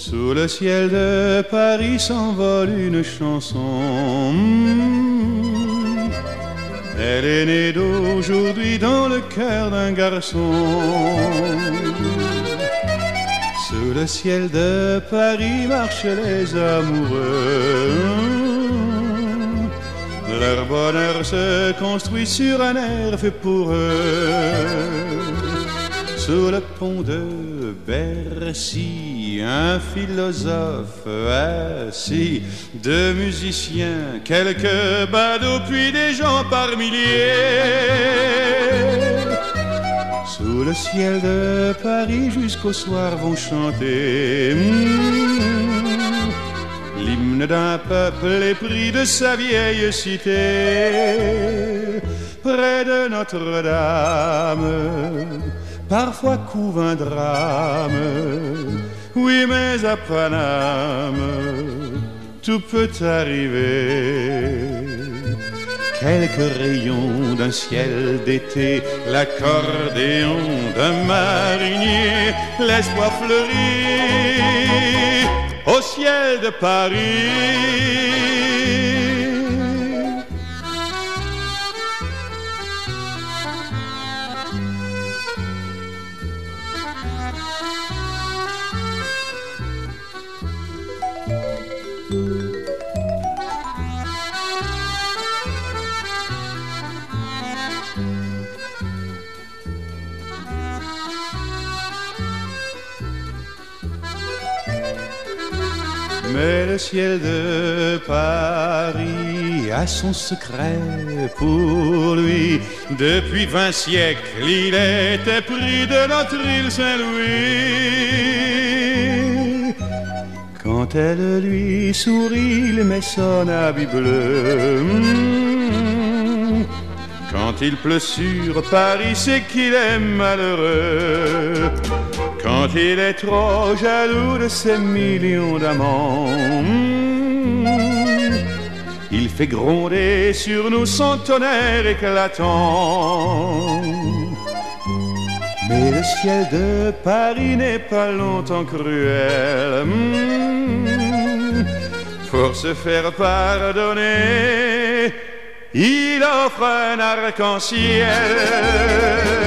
Sous le ciel de Paris s'envole une chanson. Elle est née d'aujourd'hui dans le cœur d'un garçon. Sous le ciel de Paris marchent les amoureux. Leur bonheur se construit sur un air fait pour eux. Sous le pont de Bercy, un philosophe assis, deux musiciens, quelques badauds, puis des gens par milliers. Sous le ciel de Paris jusqu'au soir vont chanter l'hymne d'un peuple épris de sa vieille cité. Près de Notre-Dame, parfois couve un drame. Oui, mais à Paname, tout peut arriver. Quelques rayons d'un ciel d'été, l'accordéon d'un marinier, l'espoir fleurit au ciel de Paris. Mais le ciel de Paris a son secret pour lui. Depuis 20 siècles, il était pris de notre île Saint-Louis. Quand elle lui sourit, il met son habit bleu. Quand il pleut sur Paris, c'est qu'il est malheureux. Quand il est trop jaloux de ses millions d'amants, il fait gronder sur nous son tonnerre éclatant. Mais le ciel de Paris n'est pas longtemps cruel. Pour se faire pardonner, il offre un arc-en-ciel.